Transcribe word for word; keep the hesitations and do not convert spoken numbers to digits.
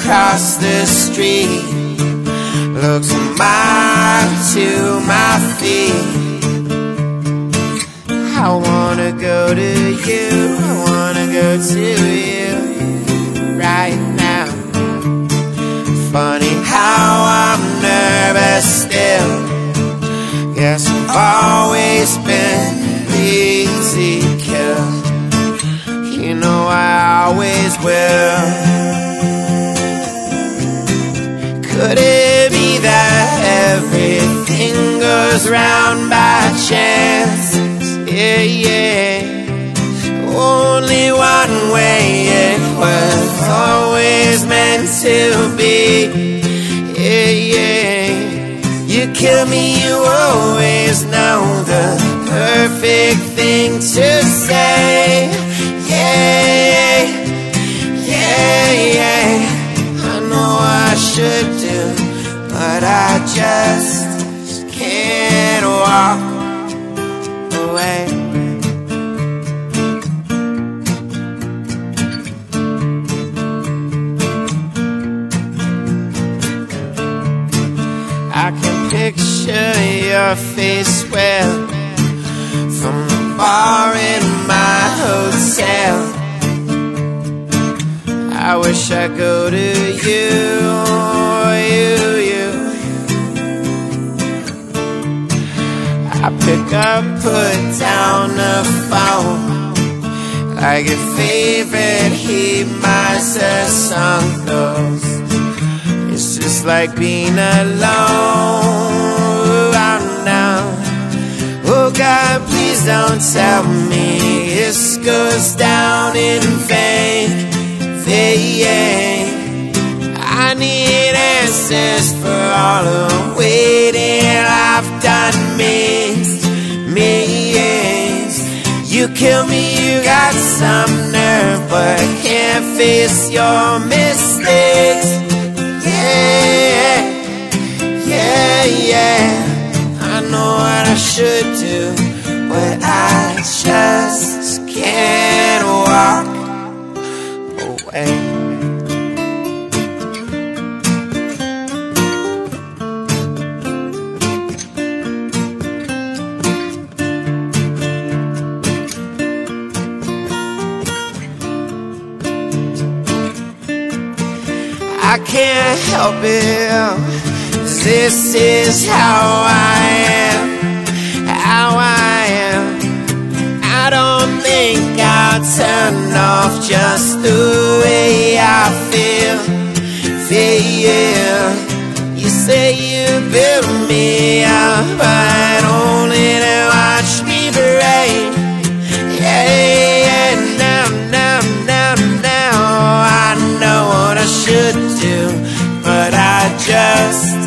across the street looks a mile to my feet. I wanna go to you, I wanna go to you right now. Funny how I'm nervous still. Guess I've always been easy kill. You know I always will. Could it be that everything goes round by chance? Yeah, yeah. Only one way, it was always meant to be. Yeah, yeah. You kill me, you always know the perfect thing to say. Yeah, yeah, yeah. I know what I should do, but I just can't walk away. I can picture your face well from the bar in my hotel. I wish I could go to you, you, you. I pick up, put down the phone like your favorite Heat Miser song goes. It's just like being alone right now. Oh God, please don't tell me this goes down in vain. I need answers for all the waiting I've done missed millions. You kill me, you got some nerve, but can't face your mistakes. Yeah, yeah, yeah. I know what I should do, but I just can't walk away. I can't help it, this is how I am, how I am. I don't think I'll turn off just the way I feel, feel. You say you build me up, but only to watch me break. Yeah, yeah, now, now, now, now I know what I should do, but I just